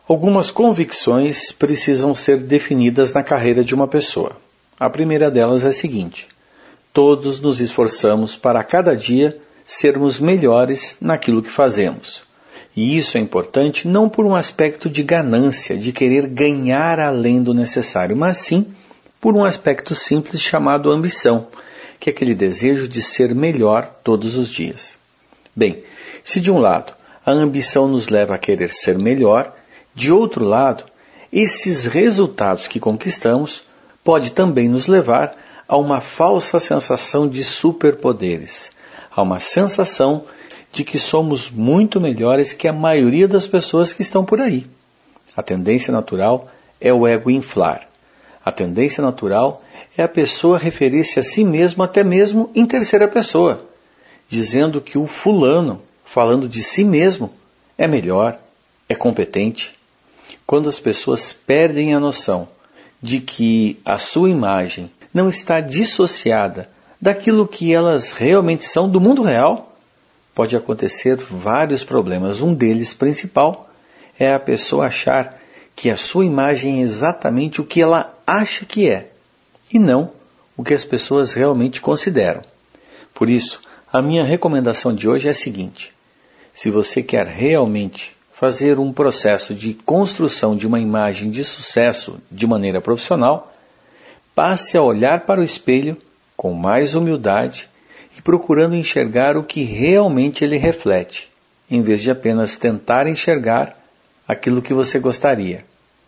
Algumas convicções precisam ser definidas na carreira de uma pessoa. A primeira delas é a seguinte: todos nos esforçamos para a cada dia sermos melhores naquilo que fazemos. E isso é importante não por um aspecto de ganância, de querer ganhar além do necessário, mas sim por um aspecto simples chamado ambição, que é aquele desejo de ser melhor todos os dias. Bem, se de um lado a ambição nos leva a querer ser melhor, de outro lado, esses resultados que conquistamos pode também nos levar a uma falsa sensação de superpoderes, a uma sensação de que somos muito melhores que a maioria das pessoas que estão por aí. A tendência natural é o ego inflar. A tendência natural é a pessoa referir-se a si mesmo até mesmo em terceira pessoa, dizendo que o fulano, falando de si mesmo, é melhor, é competente. Quando as pessoas perdem a noção de que a sua imagem não está dissociada daquilo que elas realmente são do mundo real, pode acontecer vários problemas. Um deles principal é a pessoa achar que a sua imagem é exatamente o que ela acha que é, e não o que as pessoas realmente consideram. Por isso, a minha recomendação de hoje é a seguinte: se você quer realmente fazer um processo de construção de uma imagem de sucesso de maneira profissional, passe a olhar para o espelho com mais humildade e procurando enxergar o que realmente ele reflete, em vez de apenas tentar enxergar aquilo que você gostaria.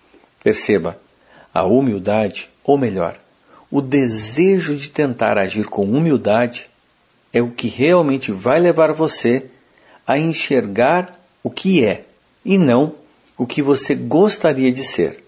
Perceba, a humildade, ou melhor, o desejo de tentar agir com humildade é o que realmente vai levar você a enxergar o que é e não o que você gostaria de ser.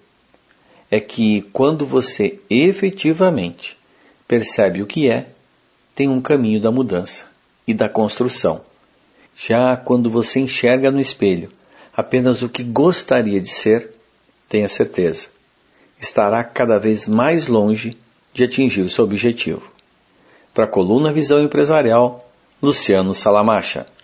É que quando você efetivamente percebe o que é, tem um caminho da mudança e da construção. Já quando você enxerga no espelho apenas o que gostaria de ser, tenha certeza, estará cada vez mais longe de atingir o seu objetivo. Para a coluna Visão Empresarial, Luciano Salamacha.